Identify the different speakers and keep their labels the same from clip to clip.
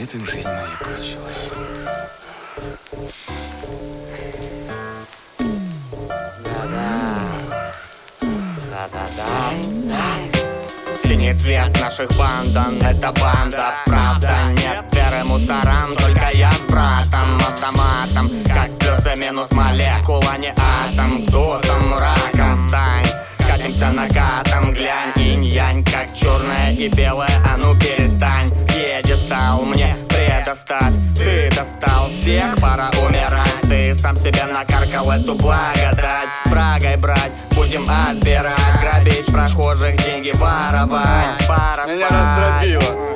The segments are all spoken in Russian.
Speaker 1: этом жизнь моя кончилась.
Speaker 2: Синий цвет наших бандан, это банда, правда. Нет веры мусорам, только я с братом, автоматом. Как плюс и минус молекула, не атом. Кто там раком стань? Катимся накатом, глянь, инь-янь, как черное и белое, а ну перестань. Пьедестал мне предоставь, ты достал всех, пора умирать. Ты сам себе накаркал эту благодать. Брагой брать, будем отбирать, грабить прохожих, деньги воровать. Пора спать.
Speaker 3: Меня раздробило,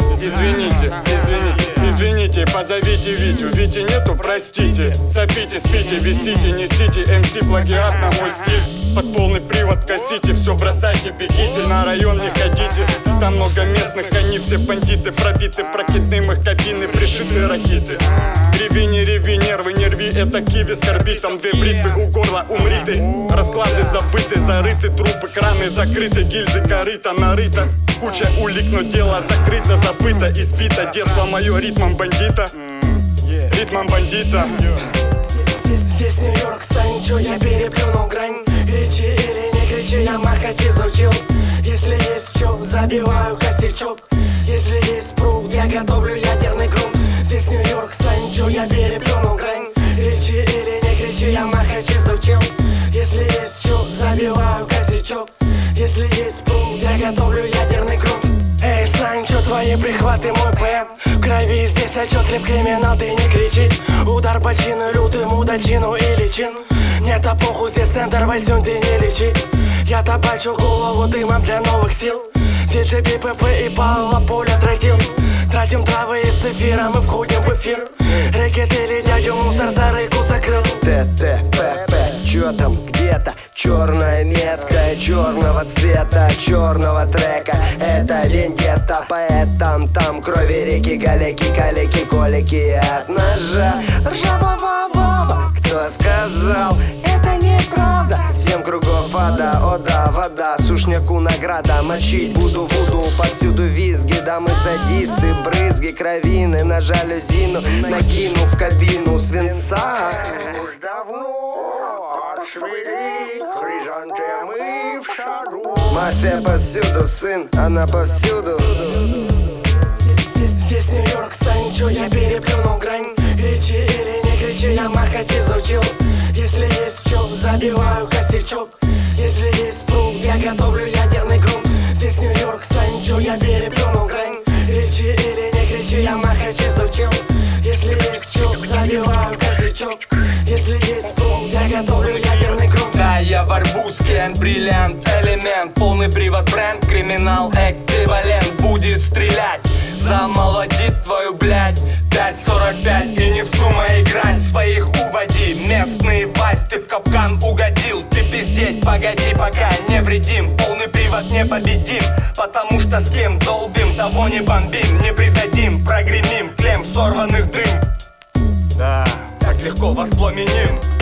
Speaker 3: извините, позовите Витю. Вити нету, простите. Сопите, спите, висите, несите МС плагиат на мой стиль. Под полный привод косите, все бросайте, бегите. На район не ходите, там много местных, они все бандиты. Пробиты прокидным их кабины, пришиты рахиты. Реви, не реви, нервы, не рви, это киви с орбитом. Две бритвы у горла, умри ты. Расклады забыты, зарыты, трупы, краны закрыты. Гильзы, корыта, нарыто. Куча улик, но дело закрыто, забыто, избито. Детство мое ритмом бандита. Ритмом бандита.
Speaker 4: Здесь Нью-Йорк, Санчо, я переплюнул грань. Кричи или не кричи, я махать изучил. Если есть чё, забиваю косячок. Если есть пруд, я готовлю ядерный грунт. Здесь Нью-Йорк, Санчо, я переплюнул грань. Кричи или не кричи, я махать изучил. Если есть чё, забиваю косячок. Если есть пруд, я готовлю ядерный грунт. Эй, Санчо, твои прихваты мой ПМ. В крови здесь отчетлив криминал, ты не кричи. Удар по чину, лютый мудачину или чин. Нет, а похуй, здесь центр, возьмем, ты не лечи. Я табачу голову дымом для новых сил. Здесь же БПП и Павла поля тротил. Тратим травы и с эфиром и входим в эфир. Рэкет или дядю мусор за рыку закрыл.
Speaker 5: ТТПП, чё там, где-то черная метка черного цвета, черного трека. Это вендетта, поэтам там крови реки, галеки, калеки, колики от ножа ржавого Вова. Кто сказал, это неправда? 7 кругов ада, ода, вода, сушняку награда. Мочить буду, повсюду визги, дамы садисты, брызги, кровины на жалюзину, накину в кабину свинца. Уж давно отшвели хризантемы в саду. Мафия повсюду, сын, она повсюду.
Speaker 4: Здесь Нью-Йорк, Санчо, я переплюнул грань. Кричи или не кричи, я махать изучил. Если есть чё, забиваю косячок. Если есть пруд, я готовлю ядерный грунт. Здесь Нью-Йорк, Санчо, я переплюнул грань. Кричи или не кричи, я махать изучил. Если есть чё, забиваю косячок. Если есть пруд, я готовлю ядерный грунт.
Speaker 6: Да, я ворвусь, кент, бриллиант, элемент. Полный привод, бренд, криминал, эквивалент. Будет стрелять, замолодит твою блядь. 5:45 и не вздумай играть, своих уводи. Местный власть, ты в капкан угодил. Ты пиздеть, погоди, пока не вредим. Полный привод не победим, потому что с кем долбим, того не бомбим. Не предадим, прогремим, клем сорванных дым. Да, так легко воспламеним.